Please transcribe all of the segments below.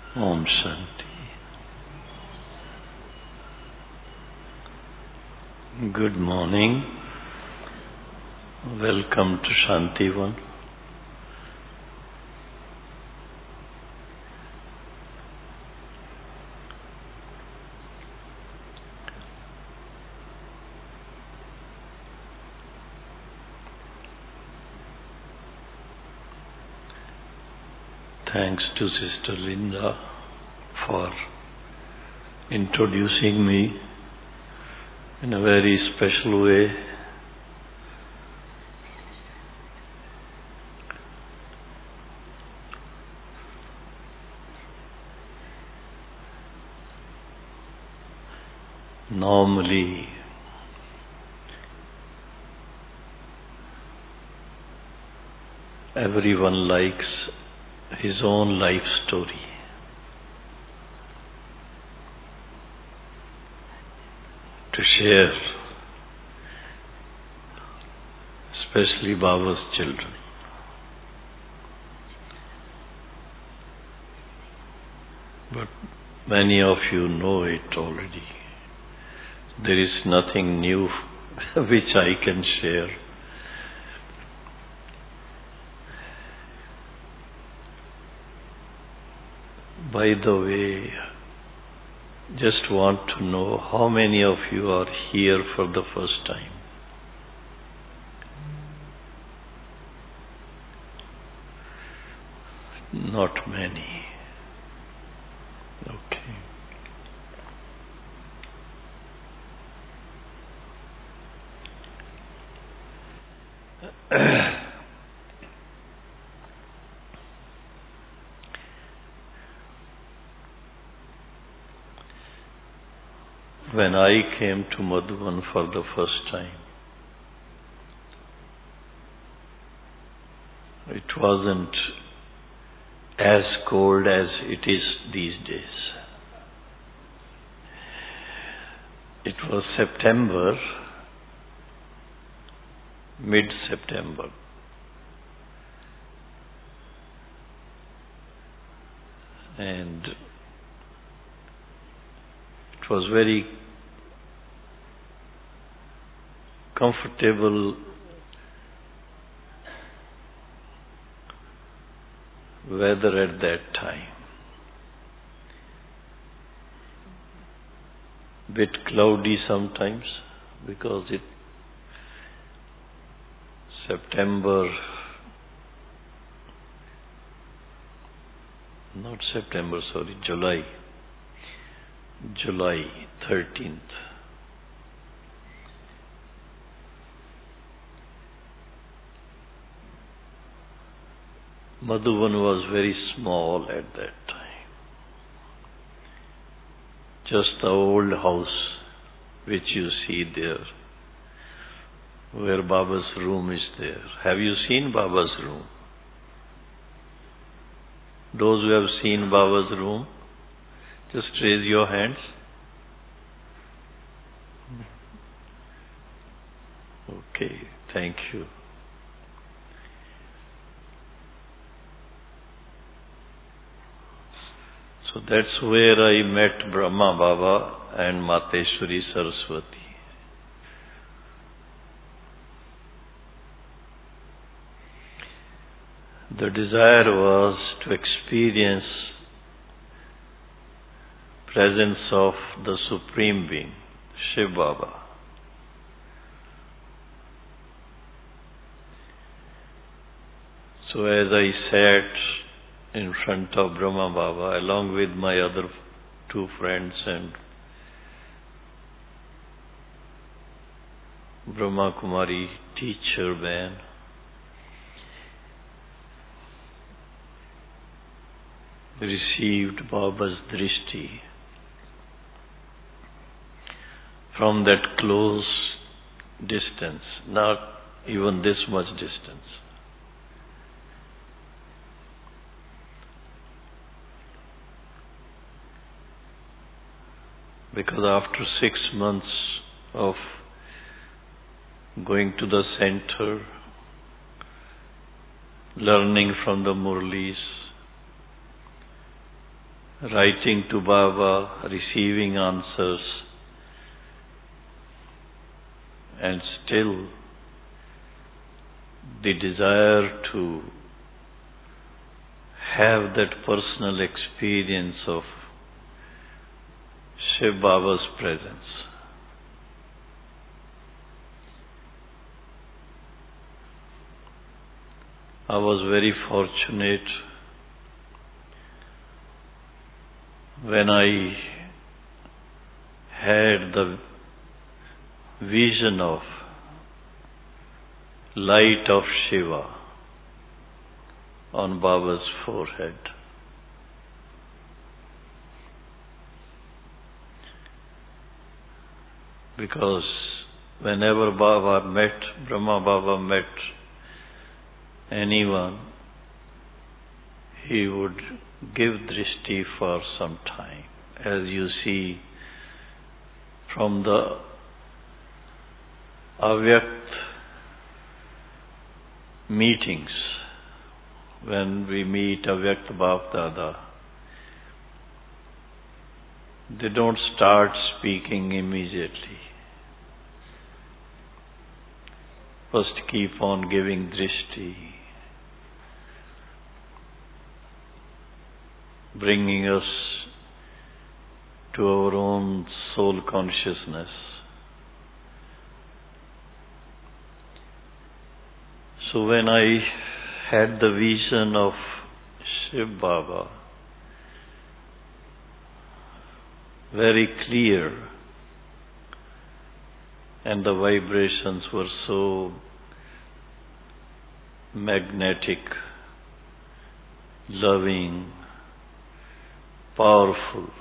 Om Shanti. Good morning. Welcome to Shantivan. Thanks to Sister Linda for introducing me in a very special way. Normally, everyone likes his own life story. To share, especially Baba's children. But many of you know it already. There is nothing new which I can share. By the way, just want to know how many of you are here for the first time. Not many. Okay. When I came to Madhuban for the first time, it wasn't as cold as it is these days. It was September, mid-September. And it was very comfortable weather at that time. Bit cloudy sometimes because July 13th. Madhuban was very small at that time. Just the old house which you see there, where Baba's room is there. Have you seen Baba's room? Those who have seen Baba's room, just raise your hands. Okay, thank you. So that's where I met Brahma Baba and Mateshwari Saraswati. The desire was to experience presence of the Supreme Being, Shiv Baba. So as I sat in front of Brahma Baba along with my other two friends and Brahma Kumari teacher man, received Baba's drishti from that close distance, not even this much distance. Because after 6 months of going to the center, learning from the Murlis, writing to Baba, receiving answers, and still the desire to have that personal experience of Shiv Baba's presence. I was very fortunate when I had the vision of light of Shiva on Baba's forehead. Because whenever Brahma Baba met anyone, he would give drishti for some time. As you see from the Avyakt meetings, when we meet Avyakt Bap Dada, they don't start speaking immediately. First keep on giving drishti, bringing us to our own soul consciousness. So when I had the vision of Shiv Baba, very clear, and the vibrations were so magnetic, loving, powerful.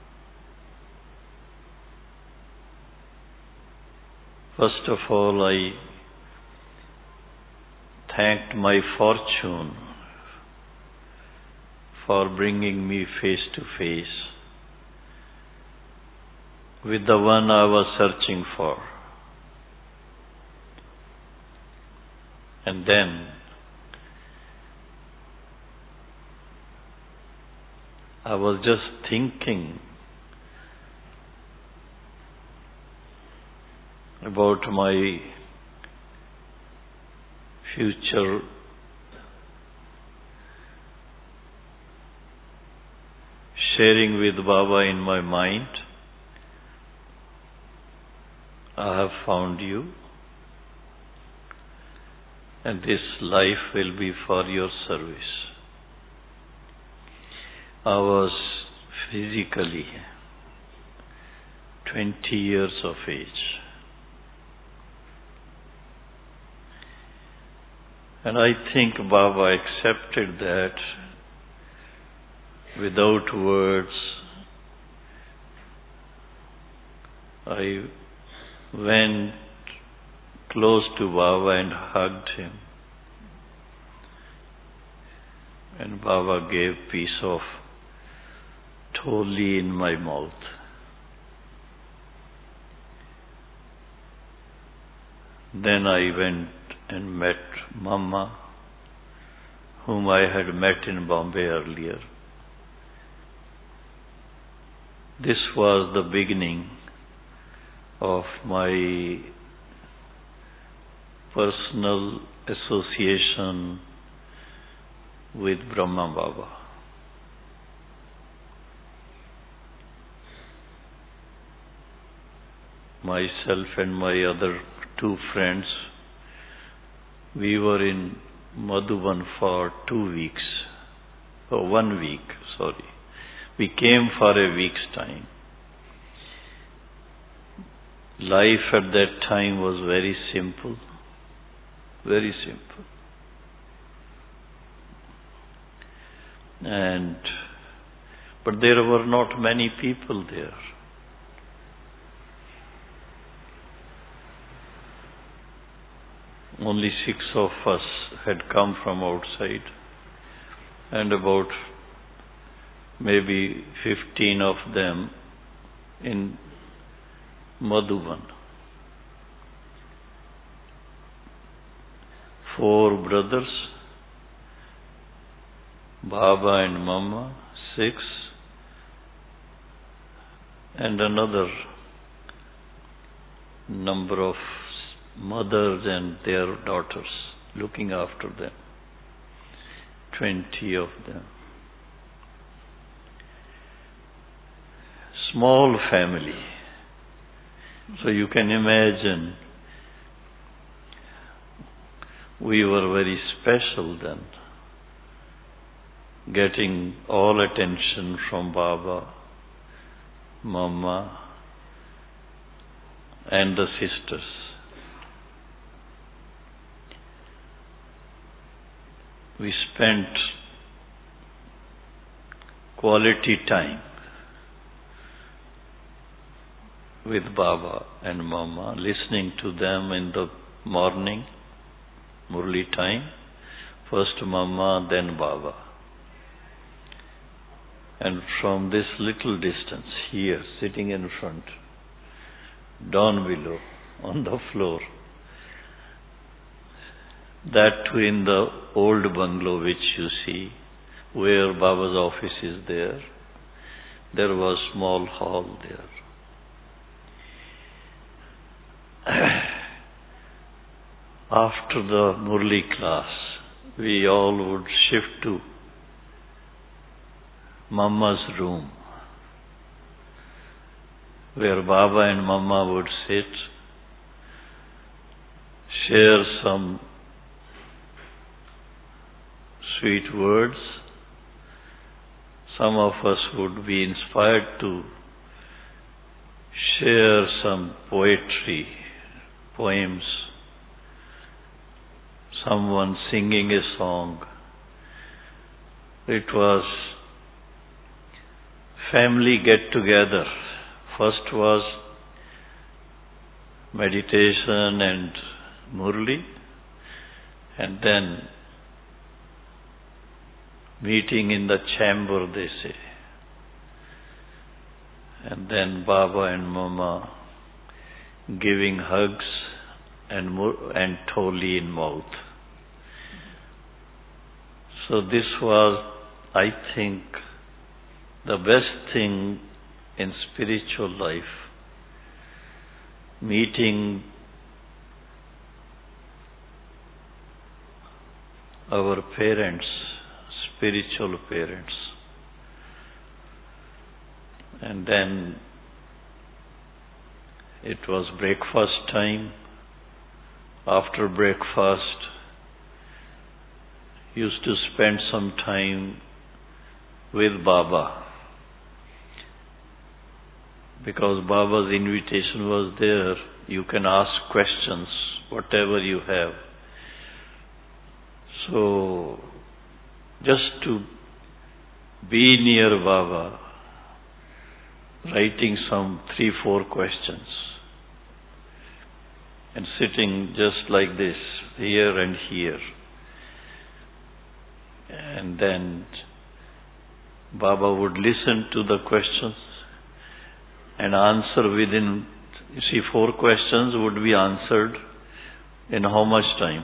First of all, I thanked my fortune for bringing me face to face with the one I was searching for. And then I was just thinking about my future sharing with Baba in my mind. I have found you, and this life will be for your service. I was physically 20 years of age. And I think Baba accepted that without words. I went close to Baba and hugged him. And Baba gave piece of tholi in my mouth. Then I went and met Mama, whom I had met in Bombay earlier. This was the beginning of my personal association with Brahma Baba. Myself and my other two friends, we were in Madhuban for 2 weeks, or 1 week, sorry. We came for a week's time. Life at that time was very simple, very simple. But there were not many people there. Only 6 of us had come from outside, and about maybe 15 of them in Madhuban. 4 brothers, Baba and Mama, 6, and another number of mothers and their daughters looking after them. 20 of them. Small family. So you can imagine we were very special then, getting all attention from Baba, Mama, and the sisters. We spent quality time with Baba and Mama, listening to them in the morning, Murli time, first Mama, then Baba. And from this little distance, here, sitting in front, down below, on the floor, that too in the old bungalow which you see, where Baba's office is there was small hall there. After the Murli class, we all would shift to Mama's room, where Baba and Mama would sit, share some sweet words. Some of us would be inspired to share some poetry, poems, someone singing a song. It was family get-together. First was meditation and Murli, and then meeting in the chamber, they say. And then Baba and Mama giving hugs and tholi in mouth. So this was, I think, the best thing in spiritual life. Meeting our parents, spiritual parents. And then it was breakfast time. After breakfast, used to spend some time with Baba, because Baba's invitation was there. You can ask questions, whatever you have. So, just to be near Baba, writing some 3-4 questions, and sitting just like this, here and here. And then Baba would listen to the questions and answer within, 4 questions would be answered in how much time?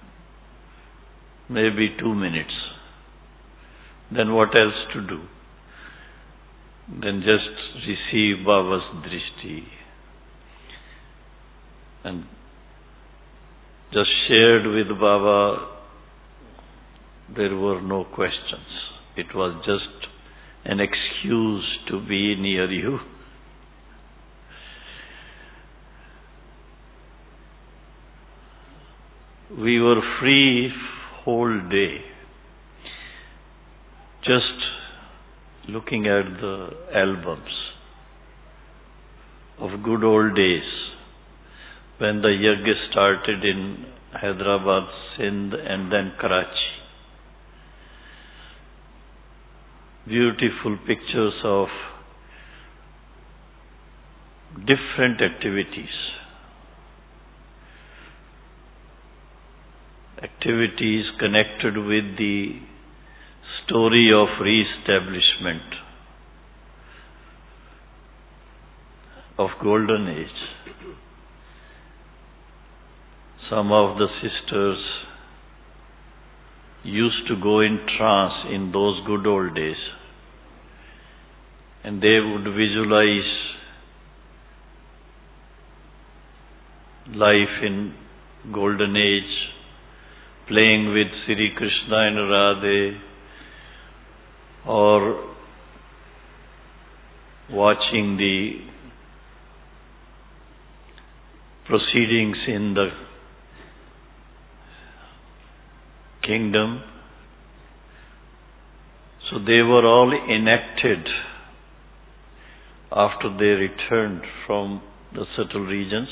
Maybe 2 minutes. Then what else to do? Then just receive Baba's drishti and just shared with Baba. There were no questions. It was just an excuse to be near you. We were free whole day, just looking at the albums of good old days when the yajna started in Hyderabad, Sindh, and then Karachi. Beautiful pictures of different activities. Activities connected with the story of re-establishment of Golden Age. Some of the sisters used to go in trance in those good old days, and they would visualize life in golden age, playing with Sri Krishna and Radhe, or watching the proceedings in the kingdom. So they were all enacted after they returned from the subtle regions.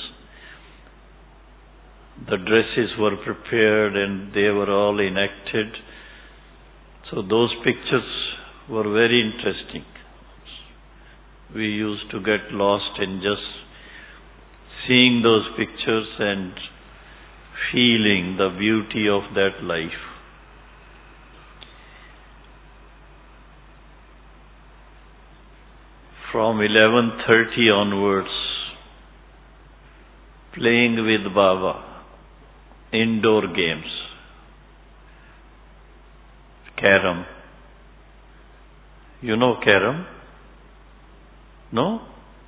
The dresses were prepared and they were all enacted. So those pictures were very interesting. We used to get lost in just seeing those pictures and feeling the beauty of that life. From 11:30 onwards, playing with Baba, indoor games, carom. You know carom? No?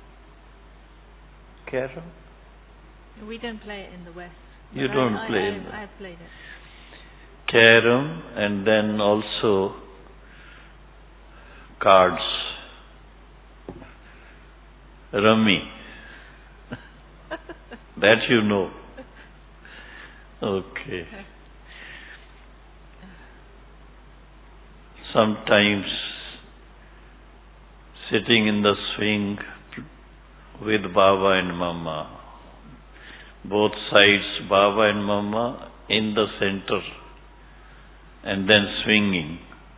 Carom? We don't play it in the West. You don't play it? I have played it. Carom, and then also cards. Rummy. That you know. Okay. Sometimes sitting in the swing with Baba and Mama. Both sides, Baba and Mama in the center, and then swinging.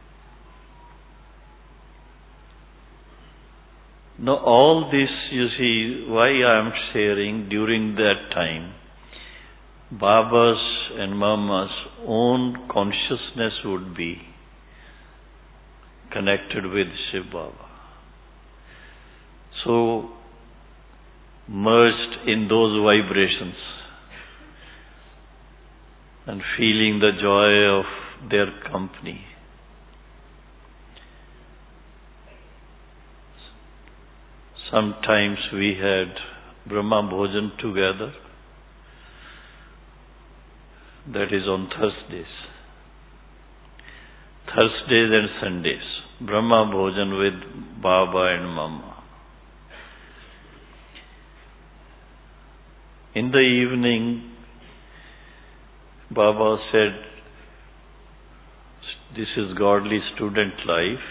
Now all this, you see, why I am sharing during that time, Baba's and Mama's own consciousness would be connected with Shiv Baba. So, merged in those vibrations and feeling the joy of their company. Sometimes we had Brahma Bhojan together. That is on Thursdays. Thursdays and Sundays. Brahma Bhojan with Baba and Mama. In the evening, Baba said, this is godly student life.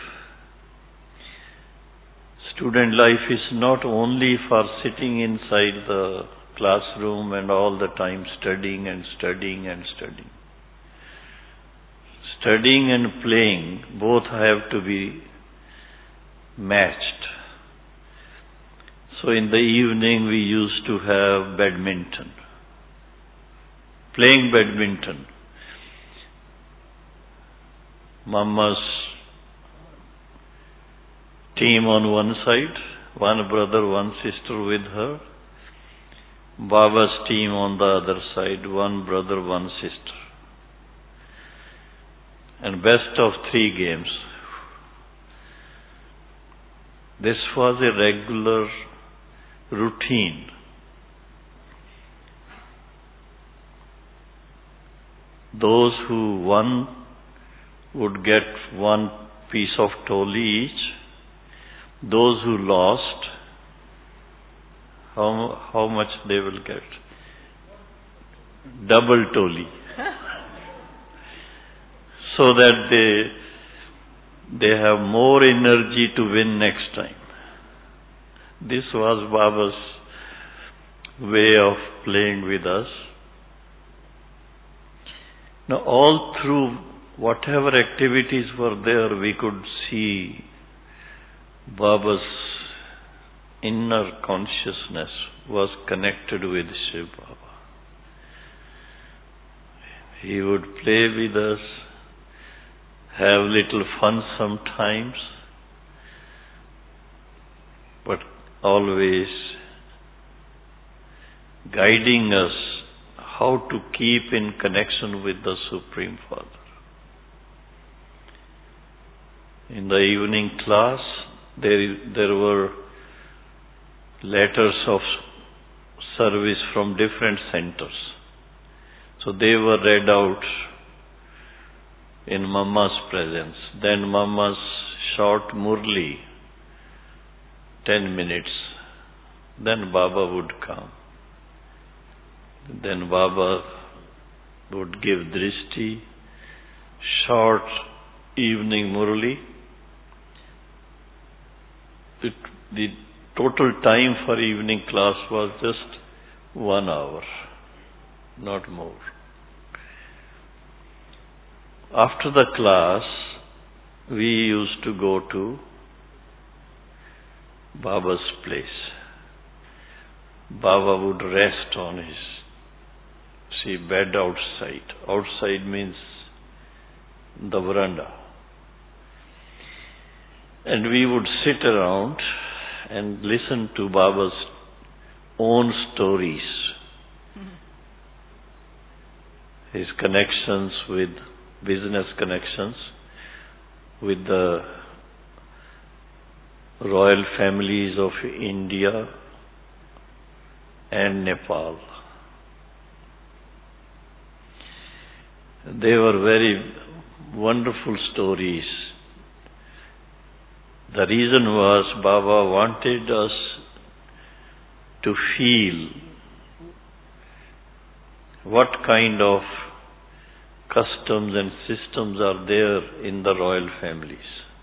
Student life is not only for sitting inside the classroom and all the time studying and studying and studying. Studying and playing both have to be matched. So in the evening we used to have badminton. Playing badminton. Mama's team on one side, one brother, one sister with her. Baba's team on the other side, one brother, one sister. And best of 3 games. This was a regular routine. Those who won would get 1 piece of toli each. Those who lost, how much they will get? Double toli. So that they have more energy to win next time. This was Baba's way of playing with us. Now all through whatever activities were there, we could see Baba's inner consciousness was connected with Shiv Baba. He would play with us, have little fun sometimes, but always guiding us how to keep in connection with the Supreme Father. In the evening class, there were letters of service from different centers. So they were read out in Mamma's presence. Then Mamma's short Murli, 10 minutes. Then Baba would come. Then Baba would give Drishti, short evening Murli. The total time for evening class was just 1 hour, not more. After the class, we used to go to Baba's place. Baba would rest on his bed outside. Outside means the veranda. And we would sit around and listen to Baba's own stories. His connections with business connections with the royal families of India and Nepal. They were very wonderful stories. The reason was Baba wanted us to feel what kind of customs and systems are there in the royal families.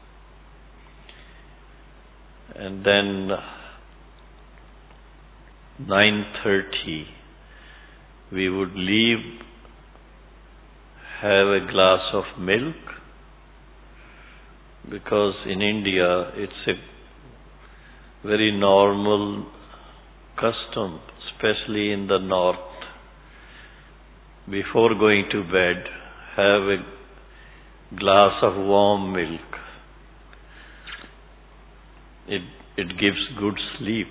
And then 9:30 we would leave, have a glass of milk, because in India it's a very normal custom, especially in the north. Before going to bed, have a glass of warm milk. It gives good sleep.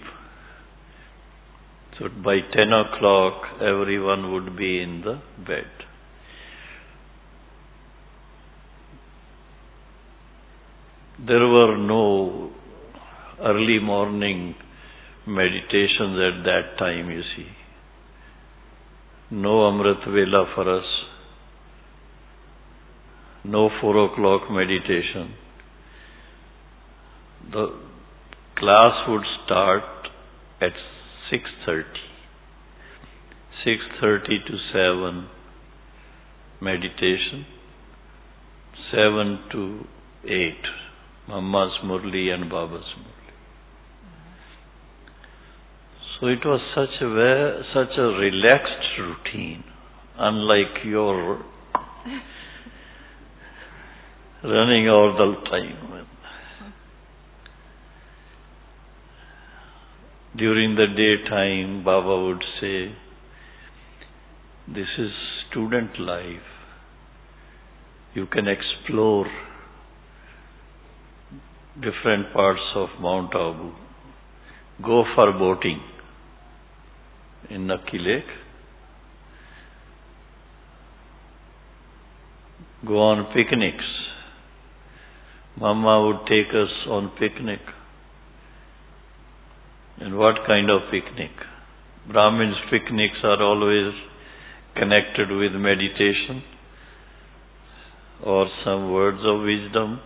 So by 10 o'clock, everyone would be in the bed. There were no early morning meditations at that time, you see. No Amrit Vela for us. No 4 o'clock meditation. The class would start at 6:30. 6:30 to 7 meditation. 7 to 8 Mamma's Murli and Baba's Murli. So it was such a relaxed routine, unlike your running all the time. During the daytime, Baba would say, this is student life. You can explore different parts of Mount Abu. Go for boating in Nakki Lake. Go on picnics. Mamma would take us on picnic. And what kind of picnic? Brahmins' picnics are always connected with meditation or some words of wisdom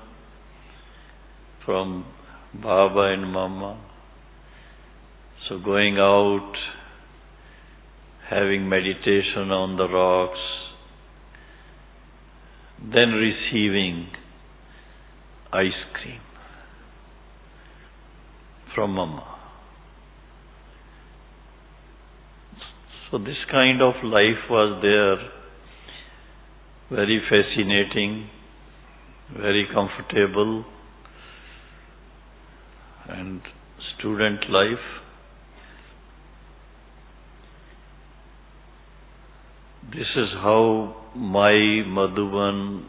from Baba and Mamma. So going out, having meditation on the rocks, then receiving ice cream from Mamma. So this kind of life was there, very fascinating, very comfortable, and student life. This is how my Madhuban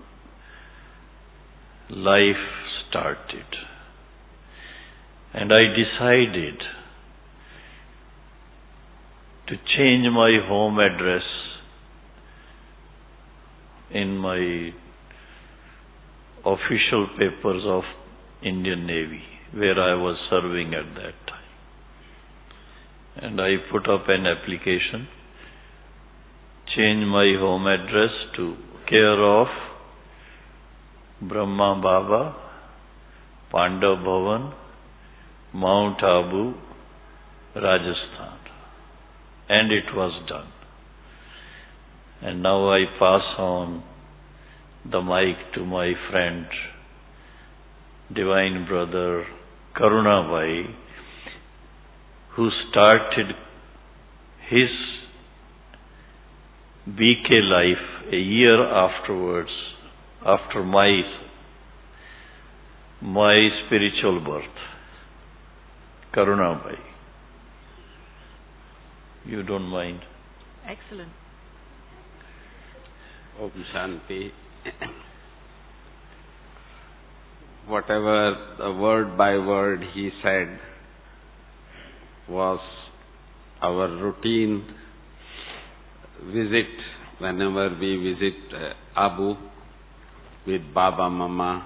life started. And I decided to change my home address in my official papers of Indian Navy, where I was serving at that time. and I put up an application, change my home address to care of Brahma Baba, Pandav Bhavan, Mount Abu, Rajasthan. And it was done. And now I pass on the mic to my friend, Divine Brother Karuna Bhai, who started his BK life a year afterwards, after my spiritual birth. Karuna Bhai. You don't mind? Excellent. Om Shanti. Whatever the word by word he said was our routine visit whenever we visit Abu with Baba Mama.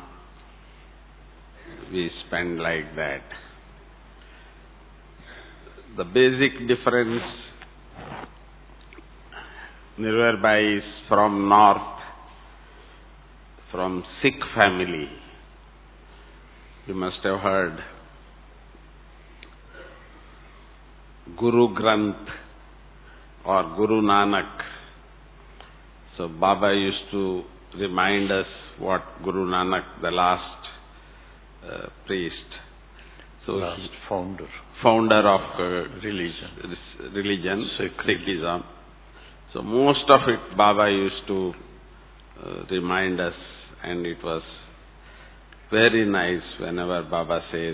We spend like that. The basic difference, Nirvair Bhai is from north, from Sikh family. You must have heard Guru Granth or Guru Nanak. So Baba used to remind us what Guru Nanak, the last priest, last founder of religion, Sikhism. So most of it Baba used to remind us, and it was very nice whenever Baba says,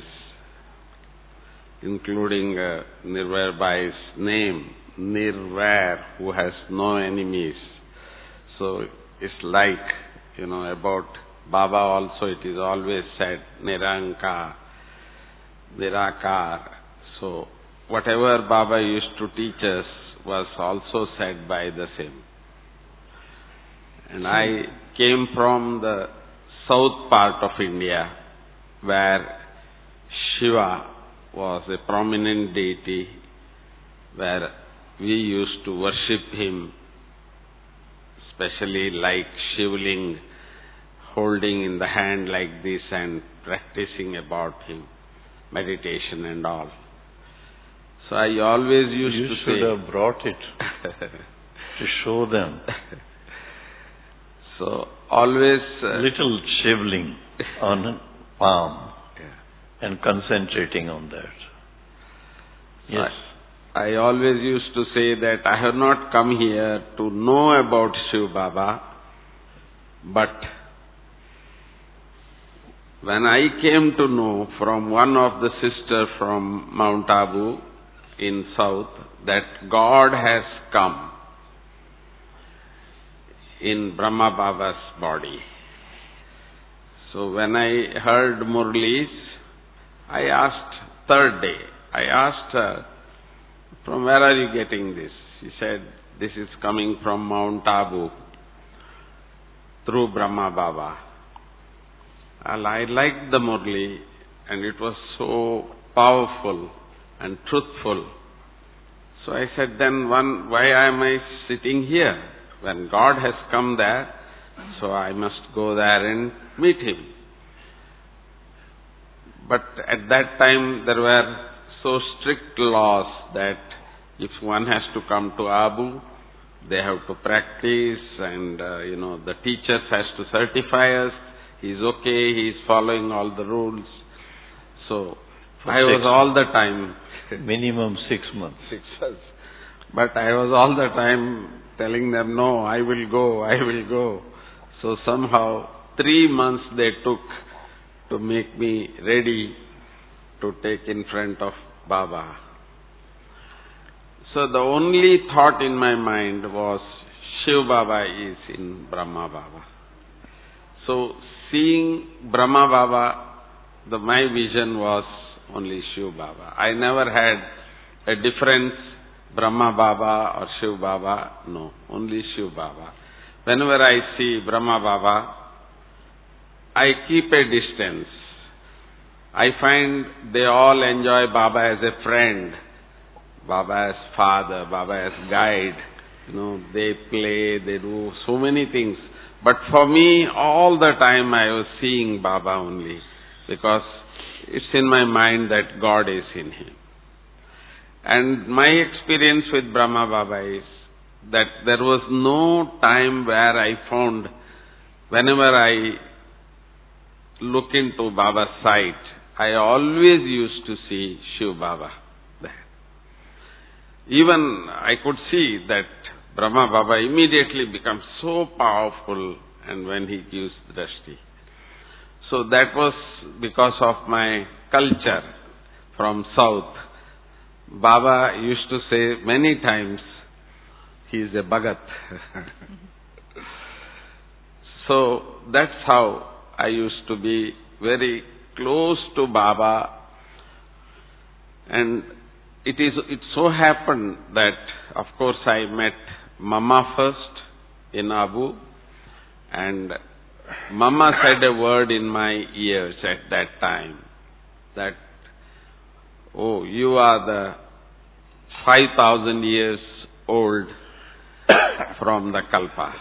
including Nirvair Bhai's name, Nirvair, who has no enemies. So it's like, about Baba also it is always said, Nirankar, Nirakar. So whatever Baba used to teach us was also said by the same. And I came from the south part of India, where Shiva was a prominent deity, where we used to worship him, especially like Shivling, holding in the hand like this and practicing about him, meditation and all. So I always used to say... You should have brought it to show them. So always... little shivling on a palm and concentrating on that. Yes. I always used to say that I have not come here to know about Shiv Baba, but when I came to know from one of the sisters from Mount Abu in south that God has come in Brahma Baba's body. So when I heard Murlis, I asked, third day, I asked her, from where are you getting this? She said, this is coming from Mount Abu through Brahma Baba. Well, I liked the Murli, and it was so powerful and truthful. So I said, then why am I sitting here? When God has come there, so I must go there and meet Him. But at that time there were so strict laws that if one has to come to Abu, they have to practice, and the teachers has to certify us. He's okay, he's following all the rules. So I was all the time... Minimum 6 months. 6 months. But I was all the time telling them, no, I will go. So somehow 3 months they took to make me ready to take in front of Baba. So the only thought in my mind was, Shiv Baba is in Brahma Baba. So seeing Brahma Baba, my vision was only Shiv Baba. I never had a difference, Brahma Baba or Shiv Baba. No, only Shiv Baba. Whenever I see Brahma Baba, I keep a distance. I find they all enjoy Baba as a friend, Baba as father, Baba as guide. They play, they do so many things. But for me, all the time I was seeing Baba only, because it's in my mind that God is in him. And my experience with Brahma Baba is that there was no time where I found, whenever I look into Baba's sight, I always used to see Shiv Baba there. Even I could see that Brahma Baba immediately becomes so powerful, and when he gives drashti. So that was because of my culture from South. Baba used to say many times, he is a Bhagat. So that's how I used to be very close to Baba. And it so happened that, of course, I met Mama first in Abu, and Mama said a word in my ears at that time, that, oh, you are the 5,000 years old from the Kalpa.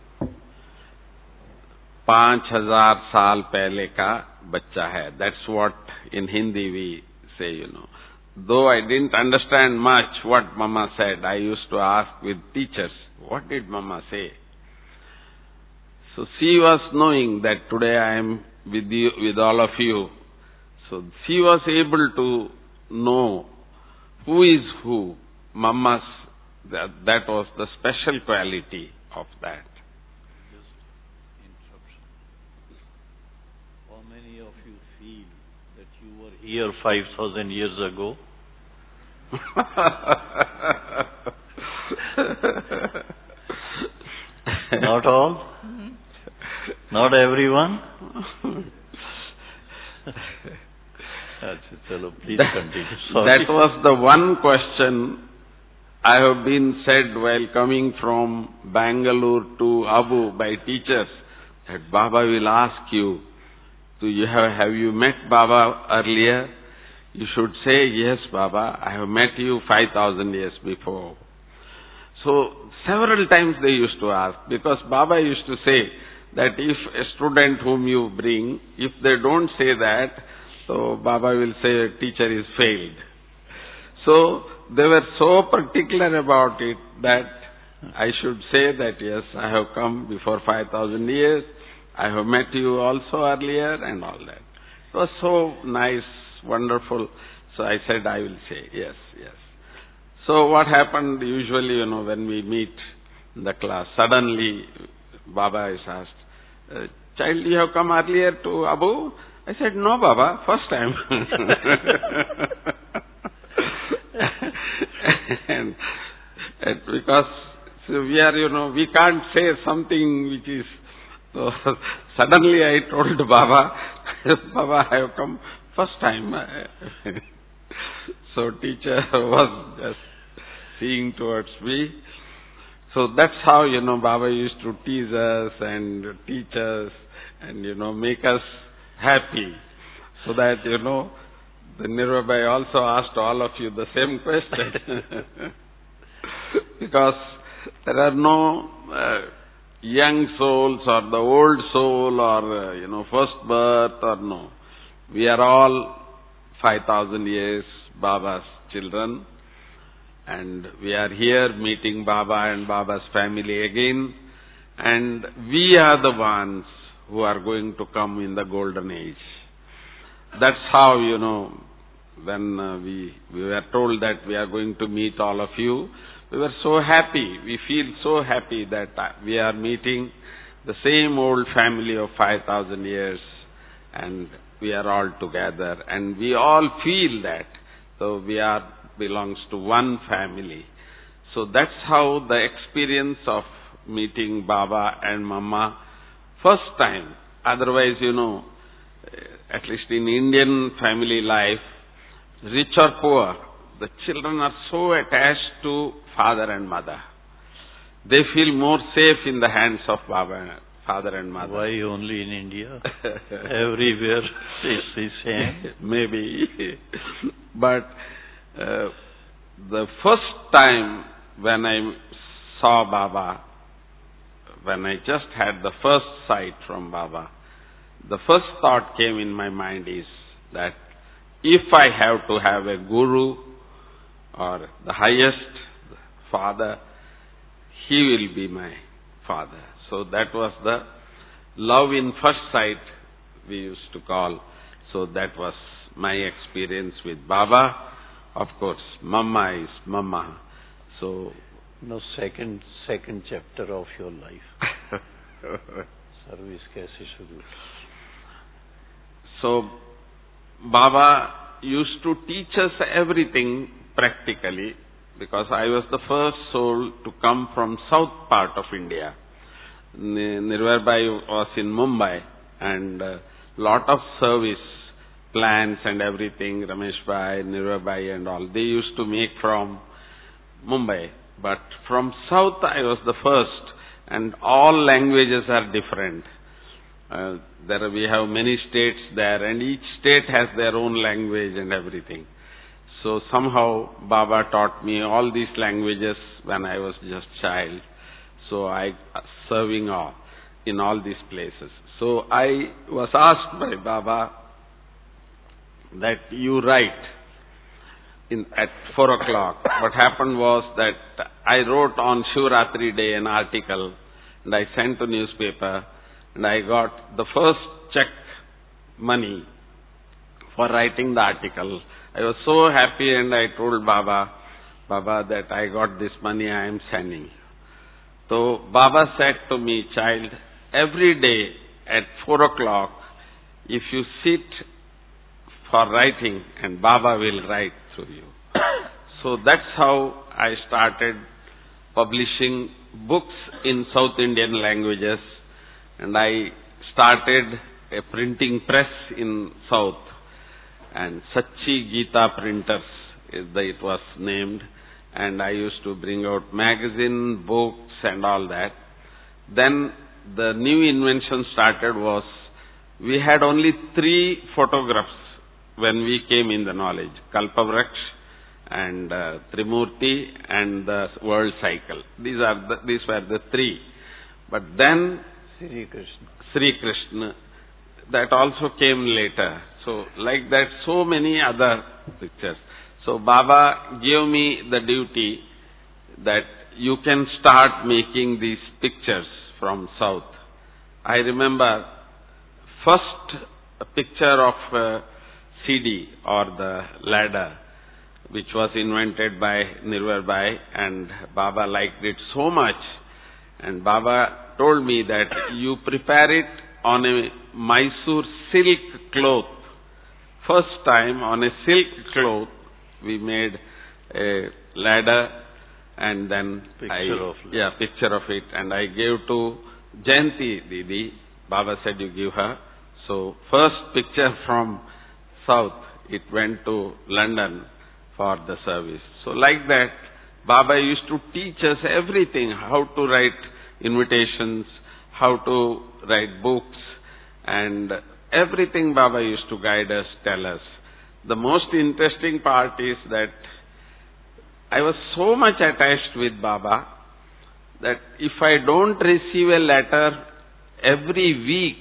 5,000 साल पहले का बच्चा है. That's what in Hindi we say, Though I didn't understand much what Mama said, I used to ask with teachers, what did Mama say? So she was knowing that today I am with you, with all of you. So she was able to know who is who. Mama's, that was the special quality of that. Just interruption. How many of you feel that you were here 5,000 years ago? Not all? Not everyone? Chalo, please continue. Sorry. That was the one question I have been said while coming from Bangalore to Abu by teachers, that Baba will ask you, have you met Baba earlier? You should say, yes, Baba, I have met you 5,000 years before. So several times they used to ask, because Baba used to say that if a student whom you bring, if they don't say that, so Baba will say a teacher is failed. So they were so particular about it that I should say that yes, I have come before 5,000 years, I have met you also earlier and all that. It was so nice, wonderful. So I said I will say yes, yes. So what happened usually, when we meet in the class, suddenly Baba is asked, child, you have come earlier to Abu? I said, no, Baba, first time. and because we are, we can't say something which is, so suddenly I told Baba, Baba, I have come first time. So teacher was just seeing towards me. So that's how, Baba used to tease us and teach us and, make us happy. So that, the Nirvabai also asked all of you the same question. Because there are no young souls or the old soul or, first birth or no. We are all 5,000 years Baba's children. And we are here meeting Baba and Baba's family again. And we are the ones who are going to come in the golden age. That's how, when we were told that we are going to meet all of you, we were so happy. We feel so happy that we are meeting the same old family of 5,000 years and we are all together. And we all feel that. So we belongs to one family. So that's how the experience of meeting Baba and Mama first time. Otherwise, at least in Indian family life, rich or poor, the children are so attached to father and mother. They feel more safe in the hands of Baba, father and mother. Why only in India? Everywhere it's the same. Maybe. But the first time when I saw Baba, when I just had the first sight from Baba, the first thought came in my mind is that if I have to have a guru or the highest father, he will be my father. So that was the love in first sight we used to call. So that was my experience with Baba. Of course, Mama is Mama. So no, second chapter of your life. Service kaise shuru? So Baba used to teach us everything practically, because I was the first soul to come from south part of India. Nirvarbai was in Mumbai, and lot of service plans and everything, Ramesh Bhai, Nirvarbai and all, they used to make from Mumbai. But from south I was the first, and all languages are different. There we have many states there, and each state has their own language and everything. So somehow Baba taught me all these languages when I was just child. So I serving all in all these places. So I was asked by Baba that you write at 4 o'clock. What happened was that I wrote on Shivratri day an article, and I sent to newspaper, and I got the first check money for writing the article. I was so happy, and I told Baba that I got this money, I am sending. So Baba said to me, child, every day at 4 o'clock, if you sit for writing, and Baba will write through you. So that's how I started publishing books in South Indian languages, and I started a printing press in South, and Sachi Gita Printers it was named, and I used to bring out magazine, books and all that. Then the new invention started was, we had only 3 photographs when we came in the knowledge, Kalpavraksh and Trimurti and the world cycle. These were the 3. But then Sri Krishna, that also came later. So like that, so many other pictures. So Baba gave me the duty that you can start making these pictures from South. I remember first picture of CD or the ladder, which was invented by Nirvarbai, and Baba liked it so much, and Baba told me that you prepare it on a Mysore silk cloth. First time on a silk cloth we made a ladder, and then picture of it, and I gave to Jayanti Didi. Baba said you give her. So first picture from South, it went to London for the service. So like that, Baba used to teach us everything, how to write invitations, how to write books, and everything Baba used to guide us, tell us. The most interesting part is that I was so much attached with Baba that if I don't receive a letter every week,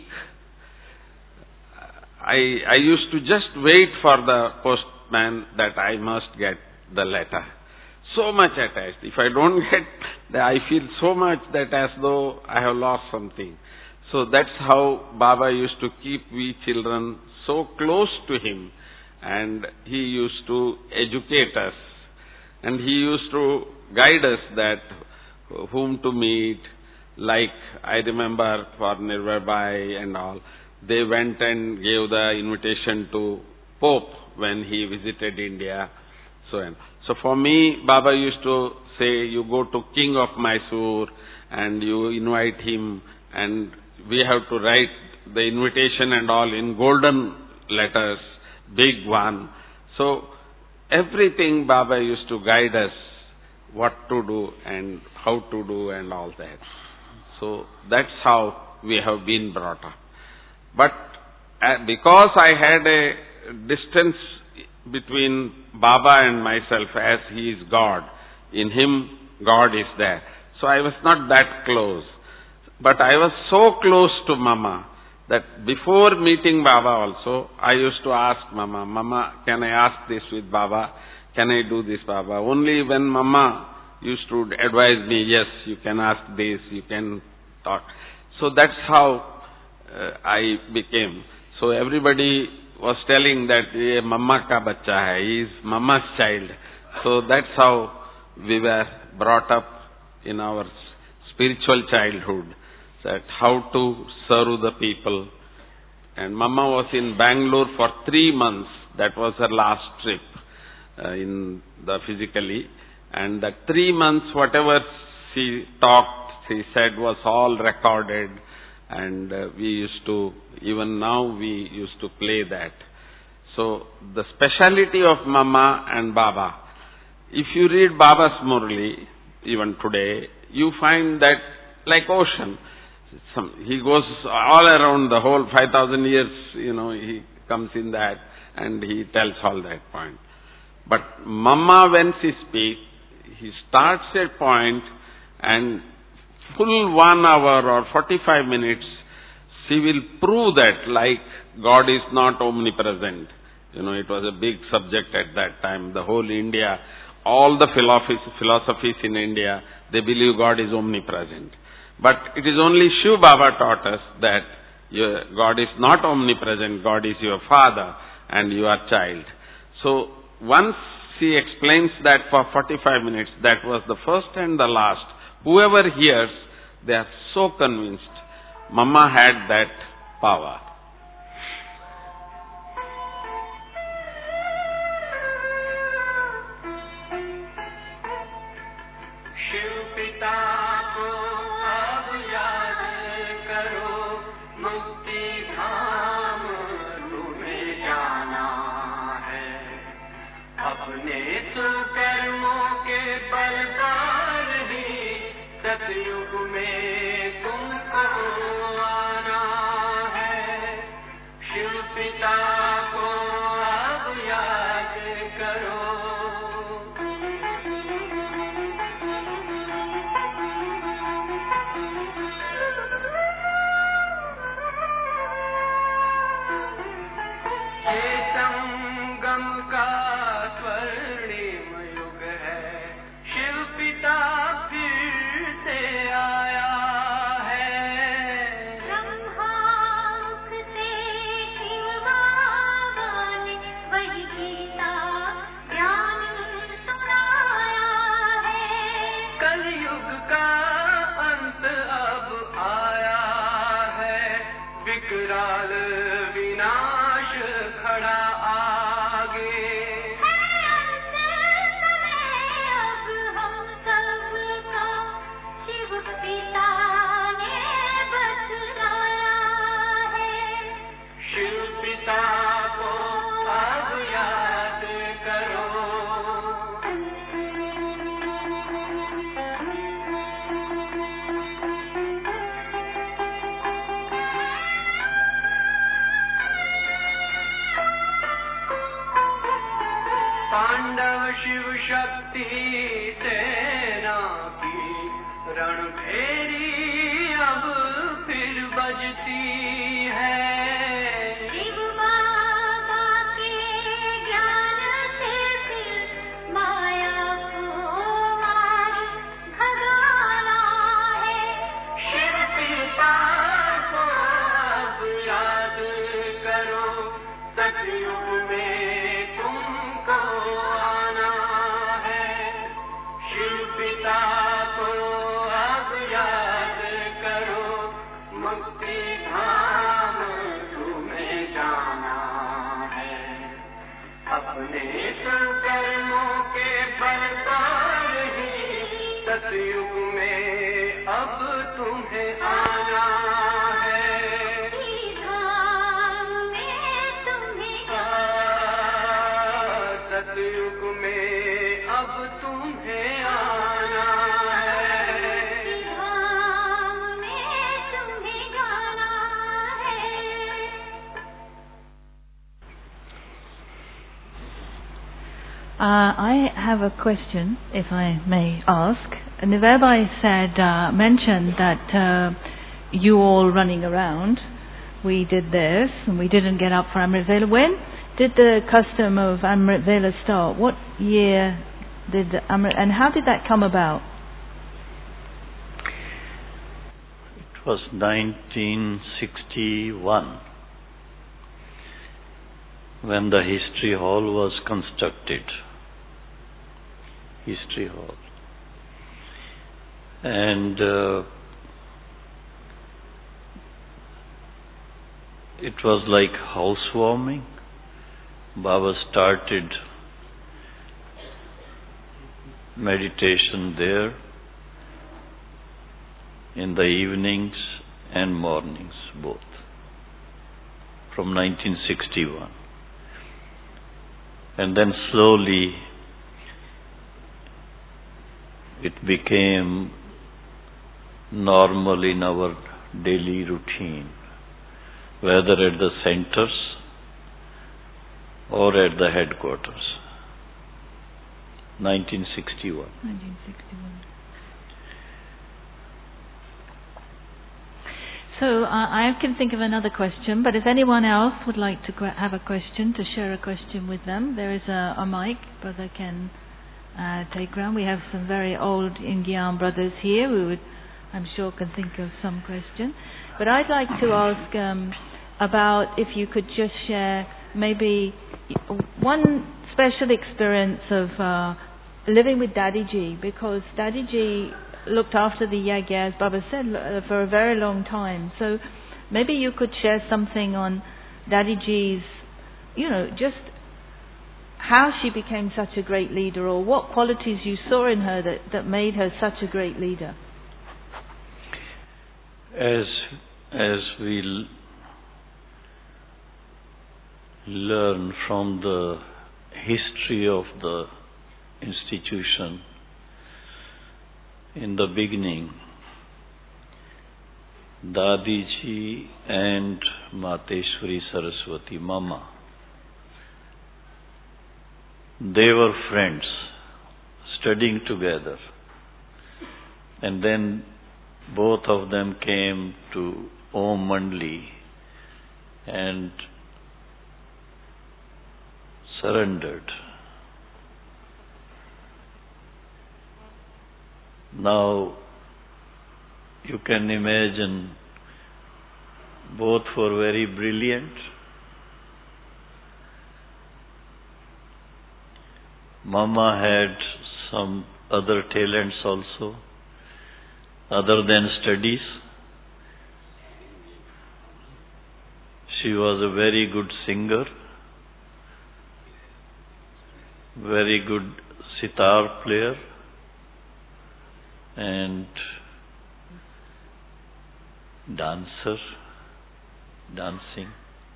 I used to just wait for the postman that I must get the letter. So much attached. If I don't get, I feel so much that as though I have lost something. So that's how Baba used to keep we children so close to him, and he used to educate us, and he used to guide us that whom to meet. Like I remember for Nirvarbai and all, they went and gave the invitation to Pope when he visited India. So for me, Baba used to say, you go to King of Mysore and you invite him, and we have to write the invitation and all in golden letters, big one. So everything Baba used to guide us, what to do and how to do and all that. So that's how we have been brought up. But because I had a distance between Baba and myself, as he is God. In him, God is there. So I was not that close. But I was so close to Mama that before meeting Baba also, I used to ask Mama, Mama, can I ask this with Baba? Can I do this, Baba? Only when Mama used to advise me, yes, you can ask this, you can talk. So that's how I became. So everybody was telling that, ye Mama ka bachcha hai, he is Mama's child. So that's how we were brought up in our spiritual childhood, that how to serve the people. And Mama was in Bangalore for 3 months. That was her last trip in the physically. And that 3 months, whatever she talked, she said was all recorded. And we used to, even now we used to play that. So the speciality of Mama and Baba, if you read Baba's Murli, even today, you find that like ocean. He goes all around the whole 5,000 years, he comes in that and he tells all that point. But Mama, when she speaks, he starts a point and full 1 hour or 45 minutes, she will prove that like God is not omnipresent. It was a big subject at that time. The whole India, all the philosophies in India, they believe God is omnipresent. But it is only Shiv Baba taught us that God is not omnipresent, God is your father and you are child. So once she explains that for 45 minutes, that was the first and the last. Whoever hears, they are so convinced. Mama had that power. मुक्ति धाम I have a question, if I may ask. And the rabbi mentioned that you all running around, we did this, and we didn't get up for Amrit Vela. When did the custom of Amrit Vela start? What year did Amrit, and how did that come about? It was 1961 when the History Hall was constructed. History Hall. And it was like housewarming. Baba started meditation there in the evenings and mornings both, from 1961. And then slowly it became normal in our daily routine, whether at the centers or at the headquarters. 1961. So I can think of another question, but if anyone else would like to have a question, to share a question with them, there is a mic, brother can take round. We have some very old Ingyan brothers here who I'm sure can think of some question. But I'd like to ask about if you could just share maybe one special experience of living with Dadiji, because Dadiji looked after the Yagya, as Baba said, for a very long time. So maybe you could share something on Dadiji's, just how she became such a great leader, or what qualities you saw in her that made her such a great leader. As we learn from the history of the institution, in the beginning, Dadiji and Mateshwari Saraswati Mama, they were friends, studying together. And then both of them came to Om Mandli and surrendered. Now, you can imagine both were very brilliant. Mama had some other talents also, other than studies. She was a very good singer, very good sitar player, and dancing.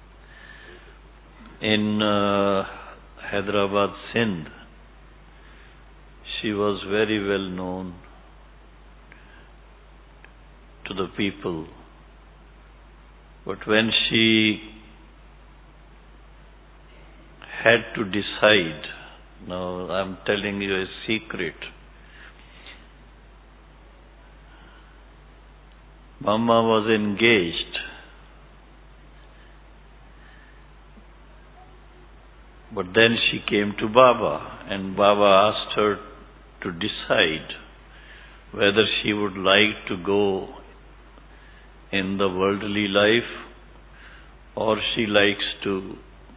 In Hyderabad, Sindh, she was very well known to the people. But when she had to decide, now I'm telling you a secret, Mama was engaged, but then she came to Baba, and Baba asked her to decide whether she would like to go in the worldly life or she likes to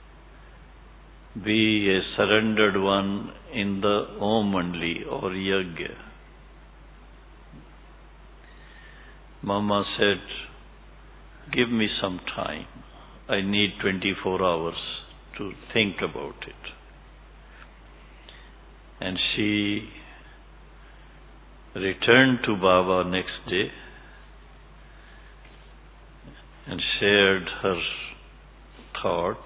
be a surrendered one in the Om Mandli or Yagya. Mama said, give me some time. I need 24 hours to think about it. And she returned to Baba next day and shared her thought.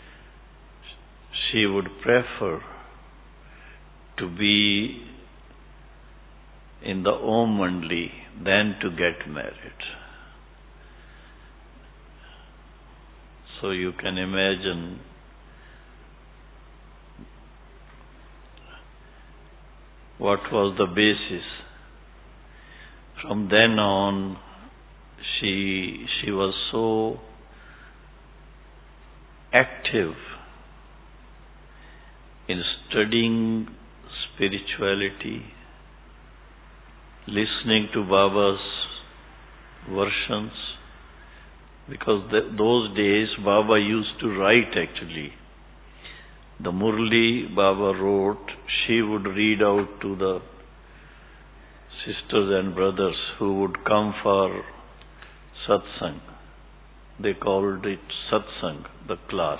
She would prefer to be in the Om Mandli than to get married. So you can imagine what was the basis. From then on, she was so active in studying spirituality, listening to Baba's versions, because those days Baba used to write actually. The Murli Baba wrote, she would read out to the sisters and brothers who would come for satsang. They called it satsang, the class.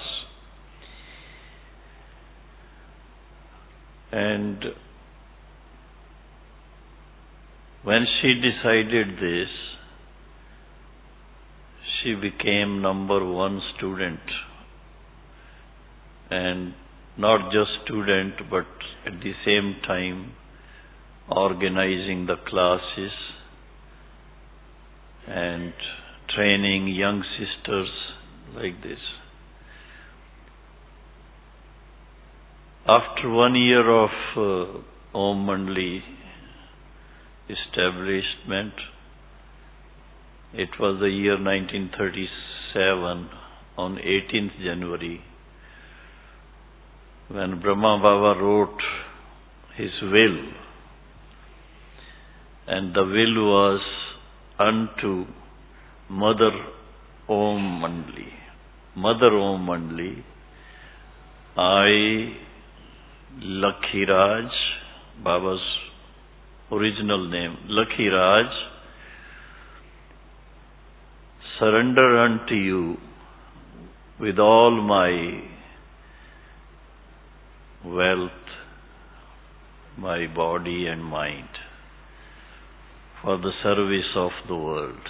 And when she decided this, she became number one student. And not just student, but at the same time organizing the classes and training young sisters like this. After 1 year of Om Mandali establishment, it was the year 1937, on 18th January, when Brahma Baba wrote his will, and the will was unto Mother Om Mandali. Mother Om Mandali, I, Lakhiraj, Baba's original name, Lakhiraj, surrender unto you with all my wealth, my body and mind, for the service of the world.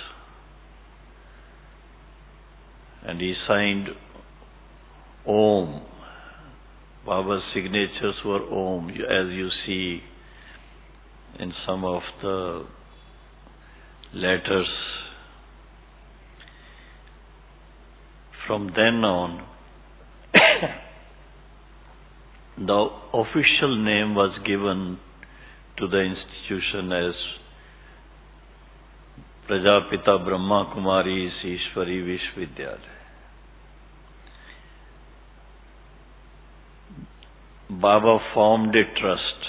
And he signed Om. Baba's signatures were Om, as you see in some of the letters. From then on, the official name was given to the institution as Prajapita Brahma Kumari's Ishwari Vishwavidyalaya. Baba formed a trust,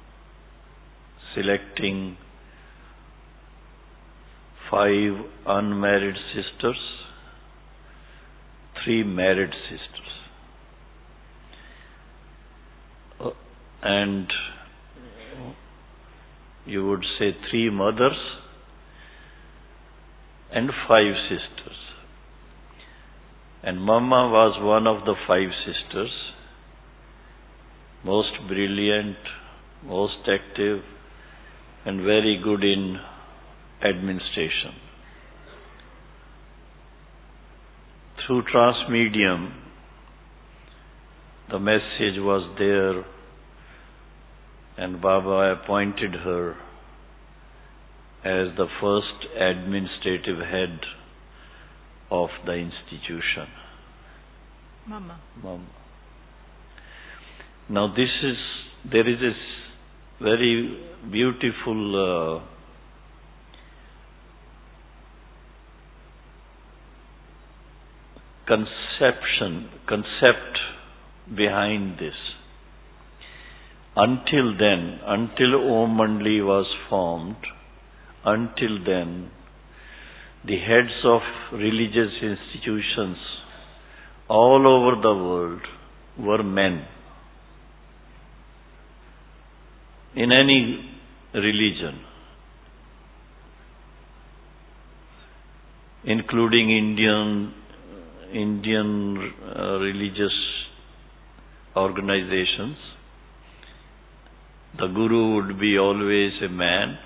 selecting 5 unmarried sisters, 3 married sisters. And you would say 3 mothers and 5 sisters. And Mama was one of the 5 sisters, most brilliant, most active, and very good in administration. Through transmedium, the message was there, and Baba appointed her as the first administrative head of the institution. Mama. Now there is a very beautiful concept behind this. Until then, until Om Mandali was formed, until then, the heads of religious institutions all over the world were men. In any religion, including Indian religious organizations, the guru would be always a man.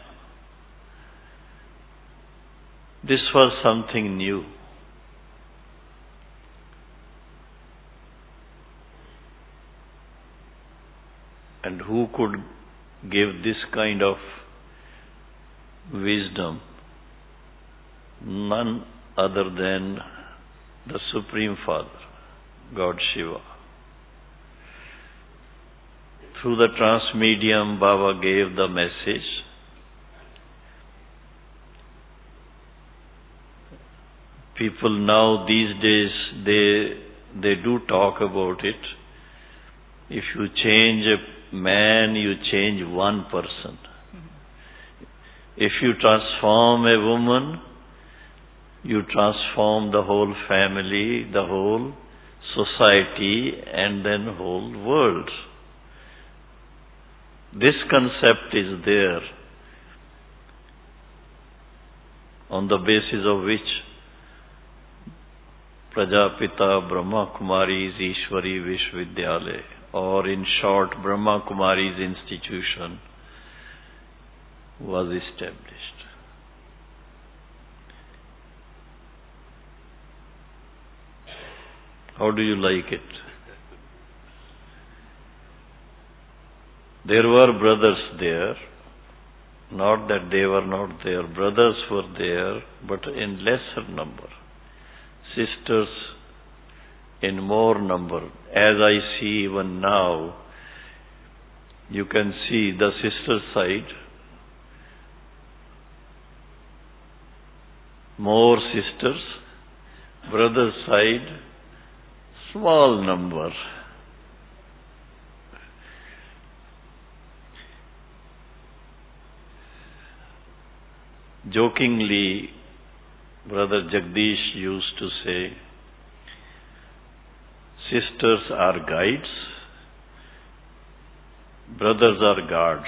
This was something new. And who could give this kind of wisdom? None other than the Supreme Father, God Shiva. through the transmedium, Baba gave the message. People now these days, they do talk about it. If you change a man, you change one person. If you transform a woman, you transform the whole family, the whole society, and then the whole world. This concept is there, on the basis of which Prajapita Brahma Kumari's Ishwari Vishwavidyalaya, or in short, Brahma Kumari's institution, was established. How do you like it? There were brothers there, not that they were not there. Brothers were there, but in lesser number. Sisters in more number. As I see even now, you can see the sister side, more sisters, brother side, small number. Jokingly, Brother Jagdish used to say, sisters are guides, brothers are guards.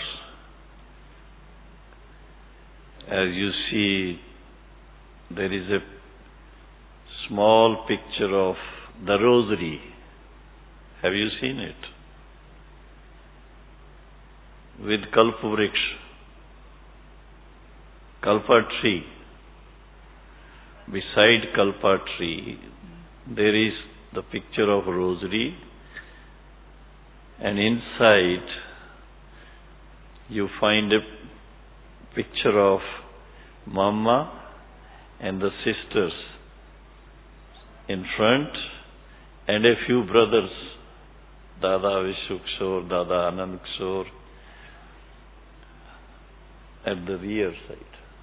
As you see, there is a small picture of the rosary. Have you seen it? With Kalpavriksha, Kalpa tree. Beside Kalpa tree, there is the picture of rosary, and inside you find a picture of Mama and the sisters in front, and a few brothers, Dada Vishukshore, Dada Anand Kishore, at the rear side.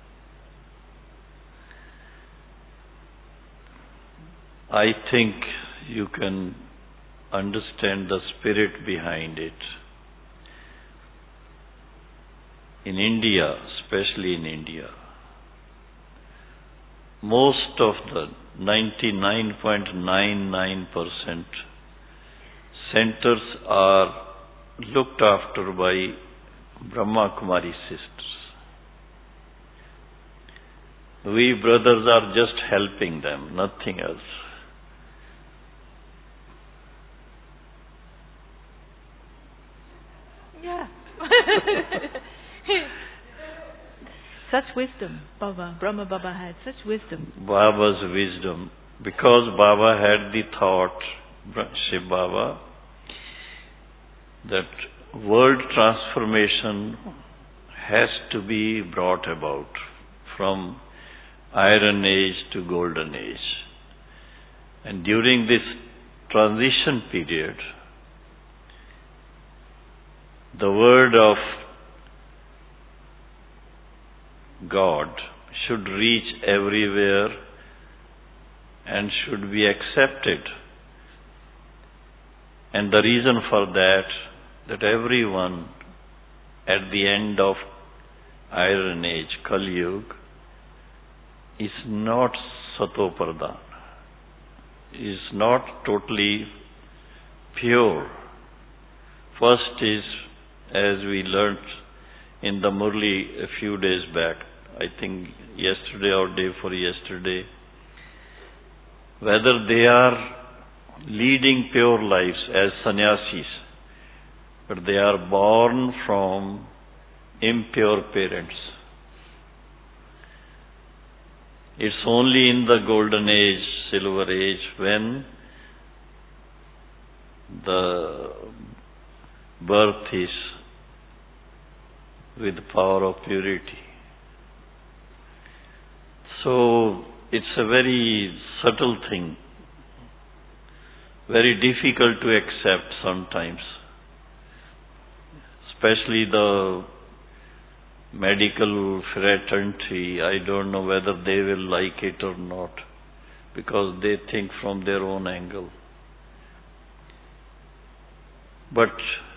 I think you can understand the spirit behind it. In India, especially in India, most of the 99.99% centers are looked after by Brahma Kumari sisters. We brothers are just helping them, nothing else. Yeah. Such wisdom, Brahma Baba had, such wisdom. Baba's wisdom, because Baba had the thought, Shiv Baba, that world transformation has to be brought about from Iron Age to Golden Age. And during this transition period, the word of God should reach everywhere and should be accepted. And the reason for that everyone at the end of Iron Age, Kali Yuga, is not Sato Pradhan, is not totally pure. First is, as we learnt in the Murli a few days back, I think yesterday or day before yesterday, whether they are leading pure lives as sannyasis, but they are born from impure parents. It's only in the Golden Age, Silver Age, when the birth is with the power of purity. So it's a very subtle thing, very difficult to accept sometimes. especially the medical fraternity, I don't know whether they will like it or not, because they think from their own angle. But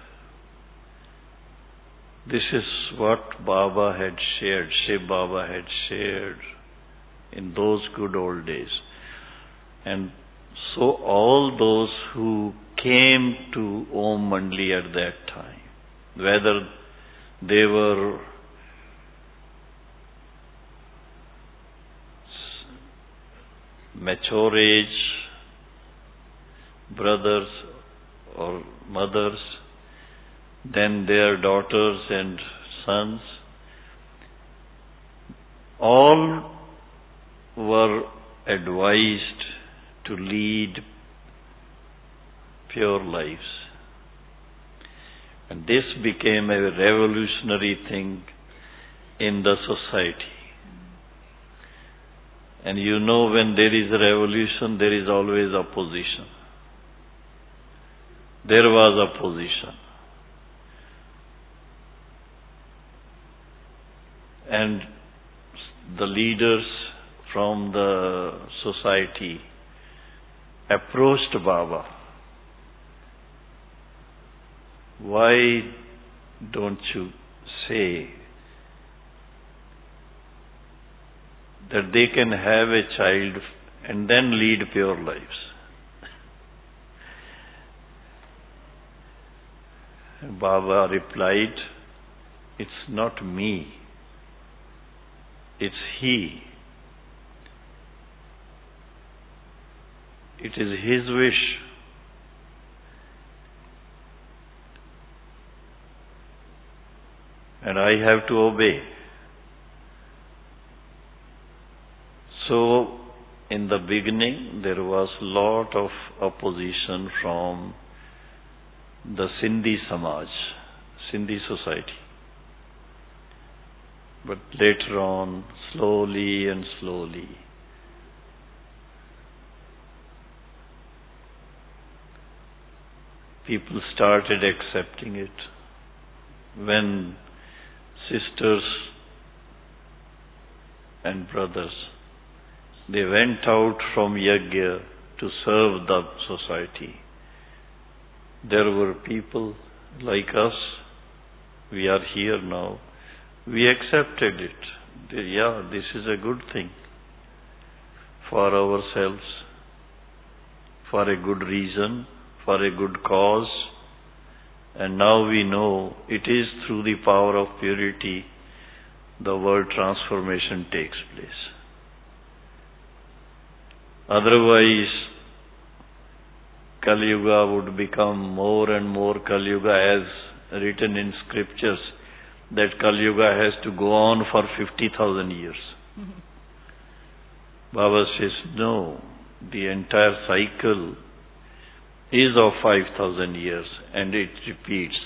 this is what Baba had shared, Shiv Baba had shared in those good old days. And so all those who came to Om Mandali at that time, whether they were mature age brothers or mothers, then their daughters and sons, all were advised to lead pure lives. And this became a revolutionary thing in the society. And you know, when there is a revolution, there is always opposition. There was opposition. And the leaders from the society approached Baba. Why don't you say that they can have a child and then lead pure lives? And Baba replied, it's not me, it's he. It is his wish. And I have to obey. So, in the beginning, there was lot of opposition from the Sindhi Samaj, Sindhi society. But later on, slowly and slowly, people started accepting it. When sisters and brothers, they went out from Yajna to serve the society, there were people like us. We are here now. We accepted it. Yeah, this is a good thing for ourselves, for a good reason, for a good cause. And now we know it is through the power of purity the world transformation takes place. Otherwise, Kali Yuga would become more and more Kali Yuga, as written in scriptures, that Kali Yuga has to go on for 50,000 years. Baba says, no, the entire cycle is of 5,000 years and it repeats.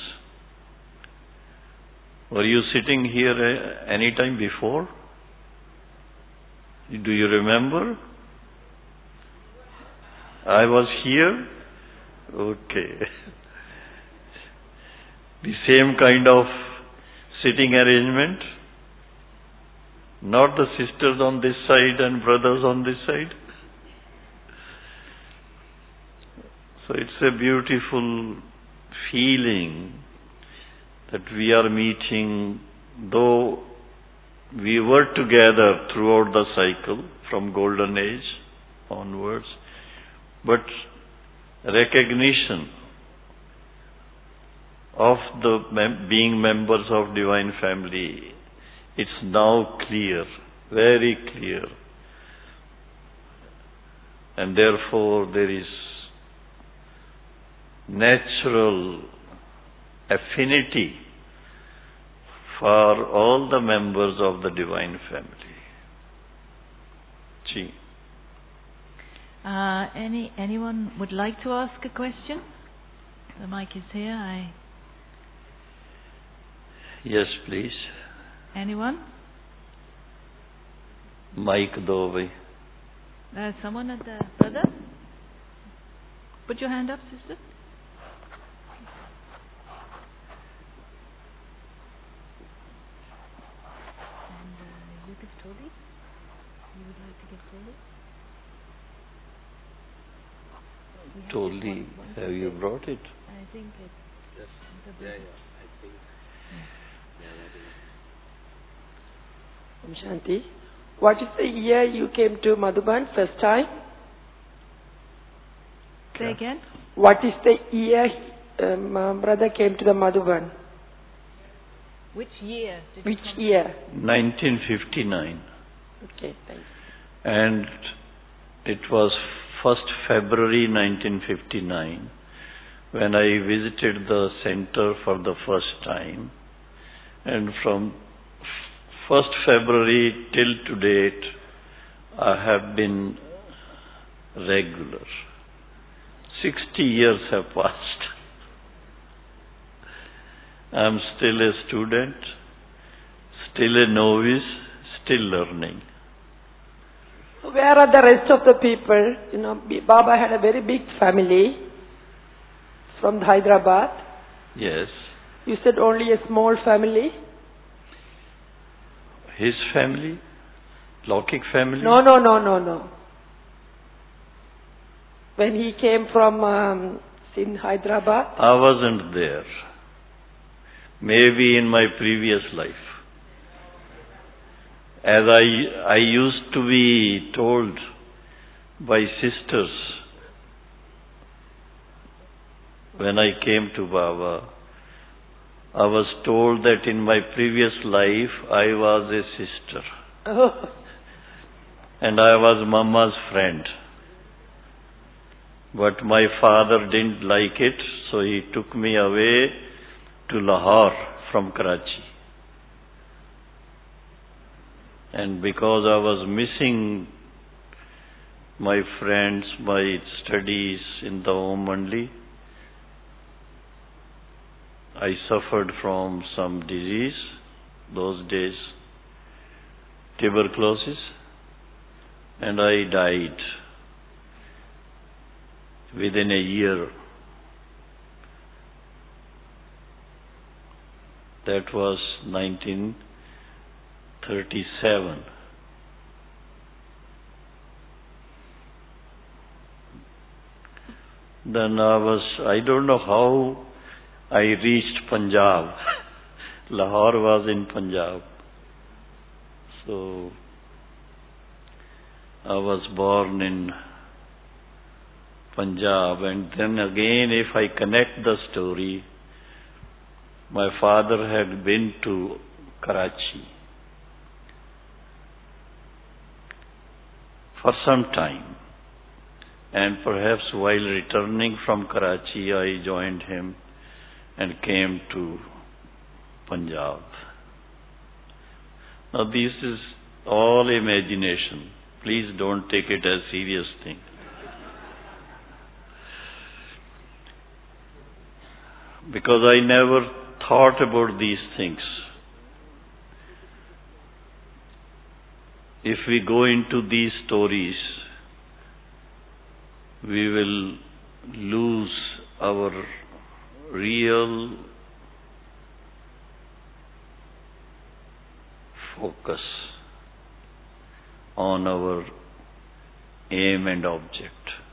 Were you sitting here any time before? Do you remember? I was here? Okay. The same kind of sitting arrangement? Not the sisters on this side and brothers on this side? So it's a beautiful feeling that we are meeting, though we were together throughout the cycle from Golden Age onwards, but recognition of the being members of Divine Family, it's now clear, very clear. And therefore there is natural affinity for all the members of the Divine Family. Ji. Anyone would like to ask a question? The mic is here. Yes, please. Anyone? Mic do bhai. Someone at the brother? Put your hand up, sister. Toli? You would like to give Toli? Toli, have you brought it? I think it's... Yes. Yeah, I think. Shanti, what is the year you came to Madhuban first time? Say again? What is the year brother came to the Madhuban? Which year did Which you come? year? 1959. Okay, thanks. And it was 1st February 1959 when I visited the center for the first time. And from 1st February till to date, I have been regular. 60 years have passed. I am still a student, still a novice, still learning. Where are the rest of the people? You know, Baba had a very big family from Hyderabad. Yes. You said only a small family? His family? Laukik family? No. When he came from in Hyderabad? I wasn't there. Maybe in my previous life. As I used to be told by sisters when I came to Baba, I was told that in my previous life I was a sister. Oh. And I was Mama's friend. But my father didn't like it, so he took me away to Lahore from Karachi. And because I was missing my friends, my studies in the home only, I suffered from some disease those days, tuberculosis, and I died within a year. That was 1937. Then I don't know how I reached Punjab. Lahore was in Punjab. So I was born in Punjab, and then again, if I connect the story, my father had been to Karachi for some time, and perhaps while returning from Karachi, I joined him and came to Punjab. Now this is all imagination. Please don't take it as serious thing. Because I never thought about these things. If we go into these stories, we will lose our real focus on our aim and object.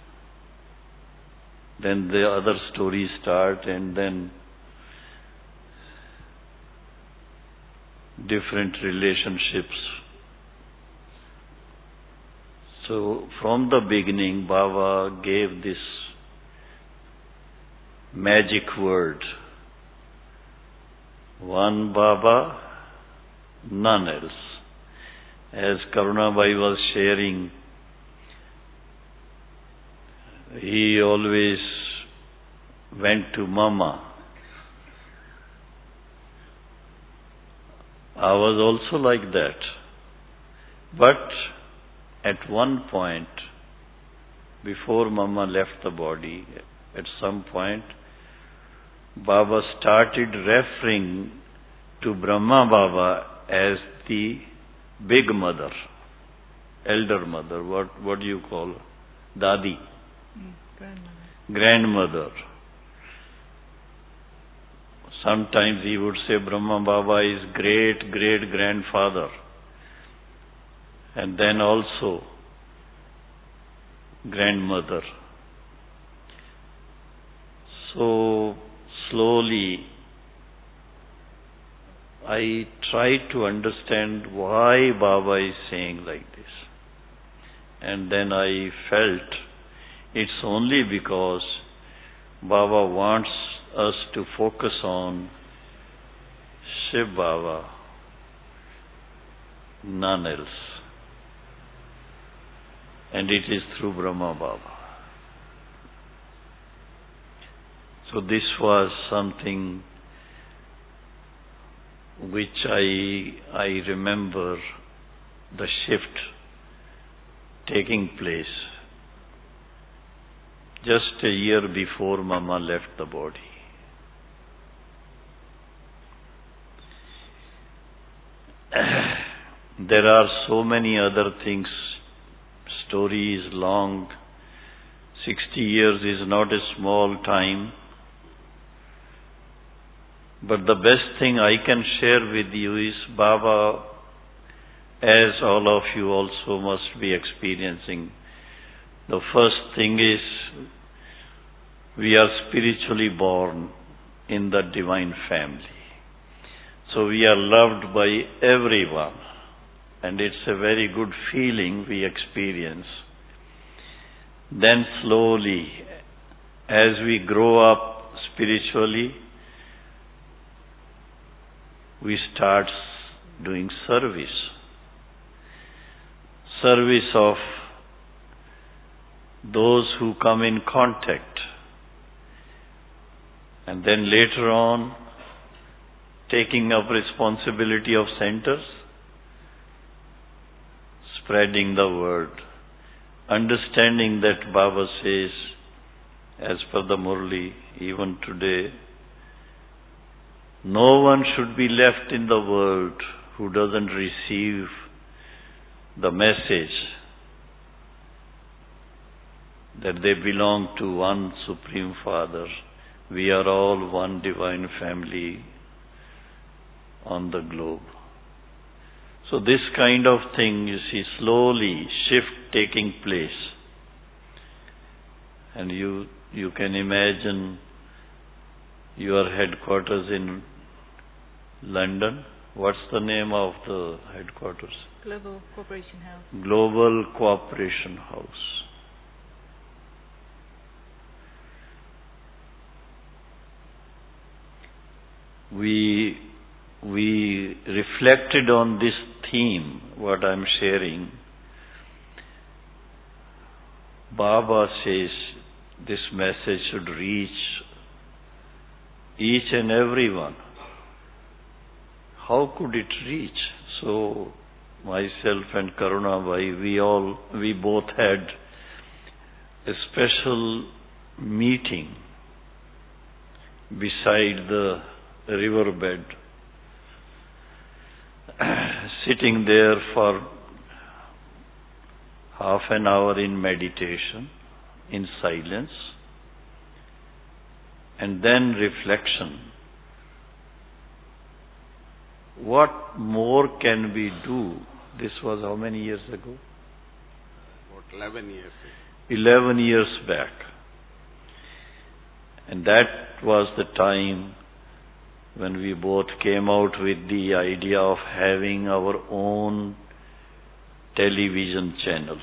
Then the other stories start, and then different relationships. So from the beginning, Baba gave this magic word: one Baba, none else. As Karunabai was sharing, he always went to Mama. I was also like that. But at one point, before Mama left the body, at some point, Baba started referring to Brahma Baba as the big mother, elder mother, what do you call her? Dadi. Grandmother. Sometimes he would say Brahma Baba is great grandfather. and then also grandmother. So slowly I tried to understand why Baba is saying like this. And then I felt it's only because Baba wants us to focus on Shiv Baba, none else. And it is through Brahma Baba. So this was something which I remember the shift taking place just a year before Mama left the body. There are so many other things. Story is long. 60 years is not a small time. But the best thing I can share with you is Baba, as all of you also must be experiencing. The first thing is we are spiritually born in the divine family. So we are loved by everyone. And it's a very good feeling we experience. Then slowly, as we grow up spiritually, we start doing service. Service of those who come in contact. And then later on, taking up responsibility of centers, spreading the word, understanding that Baba says, as per the Murli, even today, no one should be left in the world who doesn't receive the message that they belong to one Supreme Father. We are all one divine family on the globe. So this kind of thing, you see, slowly shift taking place. And you can imagine your headquarters in London. What's the name of the headquarters? Global Cooperation House. Global Cooperation House. We reflected on this theme, what I'm sharing. Baba says this message should reach each and every one. How could it reach? So myself and Karuna Bhai, we both had a special meeting beside the riverbed, sitting there for half an hour in meditation, in silence, and then reflection. What more can we do? This was how many years ago? About 11 years ago. 11 years back. And that was the time when we both came out with the idea of having our own television channel.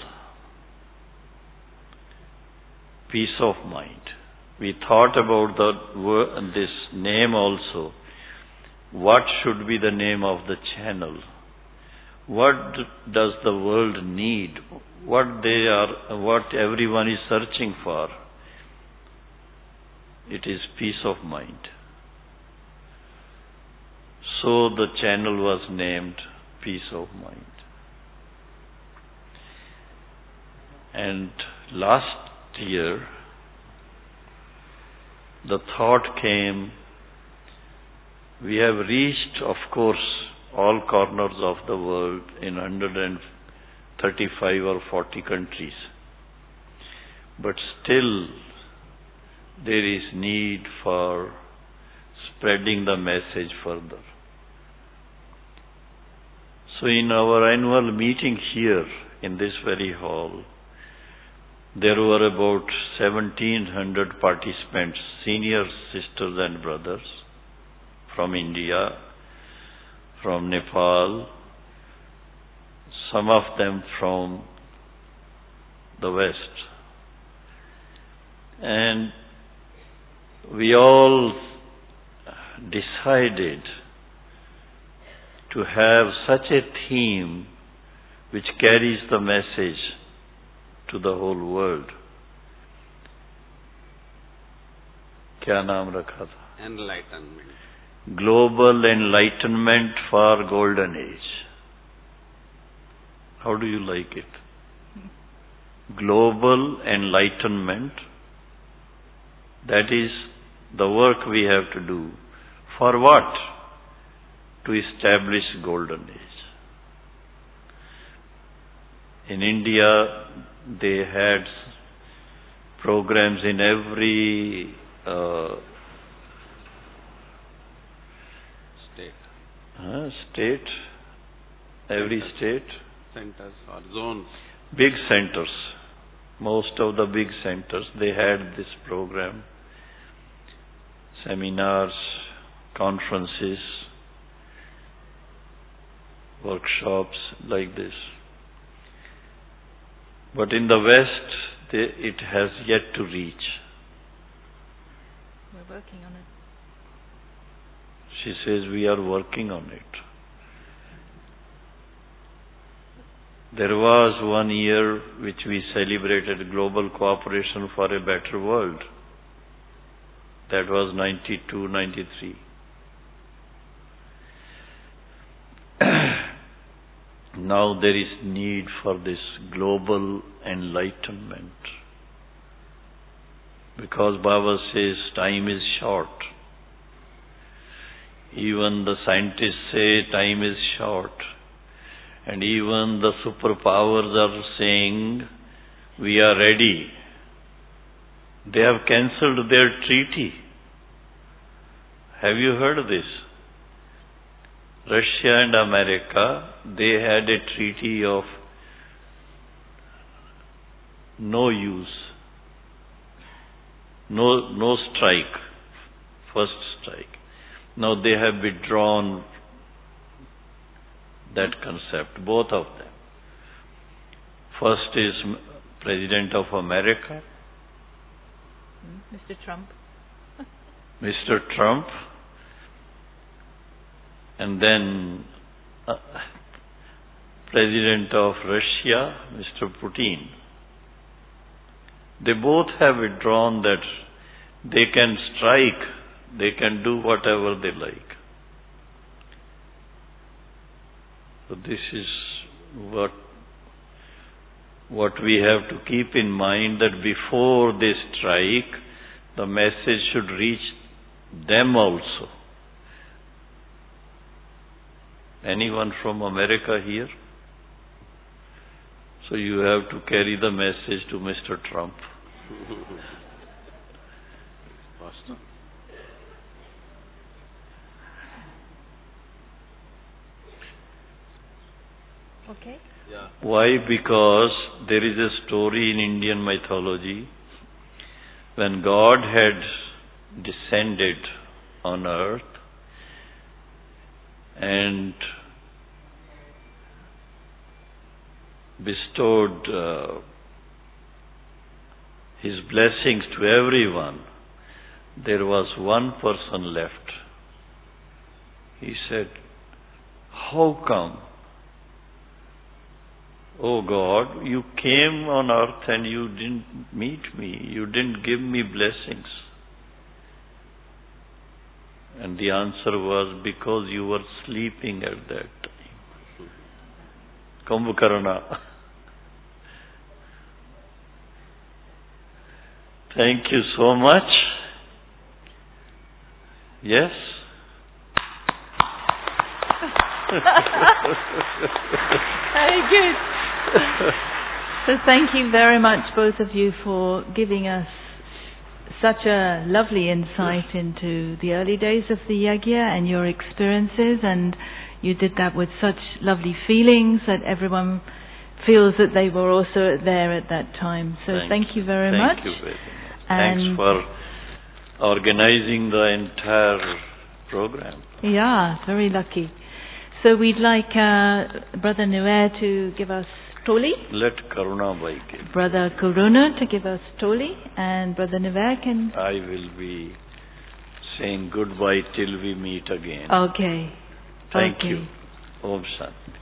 Peace of Mind. We thought about this name also. What should be the name of the channel? What does the world need? What everyone is searching for? It is peace of mind. So the channel was named Peace of Mind. And last year, the thought came, we have reached, of course, all corners of the world in 135 or 40 countries. But still, there is need for spreading the message further. So in our annual meeting here in this very hall, there were about 1,700 participants, senior sisters and brothers from India, from Nepal, some of them from the West. And we all decided to have such a theme which carries the message to the whole world. क्या नाम रखा था? Enlightenment. Global Enlightenment for Golden Age. How do you like it? Global Enlightenment. That is the work we have to do. For what? To establish Golden Age. In India, they had programs in every state, every state. Centers or zones. Big centers. Most of the big centers, they had this program. Seminars, conferences, workshops like this. But in the West, it has yet to reach. We're working on it. She says we are working on it. There was one year which we celebrated Global Cooperation for a Better World. That was 92, 93. Now there is need for this global enlightenment. Because Baba says time is short. Even the scientists say time is short. And even the superpowers are saying, we are ready. They have cancelled their treaty. Have you heard of this? Russia and America, they had a treaty of no use, no strike, first strike. Now they have withdrawn that concept, both of them. First is President of America, Mr. Trump. Mr. Trump, and then President of Russia, Mr. Putin. They both have withdrawn that they can strike, they can do whatever they like. So this is what we have to keep in mind, that before they strike, the message should reach them also. Anyone from America here? So you have to carry the message to Mr. Trump. Pastor. Okay. Yeah. Why? Because there is a story in Indian mythology when God had descended on earth and bestowed his blessings to everyone. There was one person left. He said, how come? Oh God, you came on earth and you didn't meet me. You didn't give me blessings. And the answer was, because you were sleeping at that time. Kumbhakarna. Thank you so much. Yes? Very good. So thank you very much, both of you, for giving us such a lovely insight into the early days of the Yajna and your experiences. And you did that with such lovely feelings that everyone feels that they were also there at that time. So thank you very much. Thank you very much. Thanks for organizing the entire program. Yeah, very lucky. So we'd like Brother Nuer to give us Toli. Let Karuna Bhai give. Brother Karuna to give us Toli, and Brother Nuer can... I will be saying goodbye till we meet again. Okay. Thank you. Om Shanti.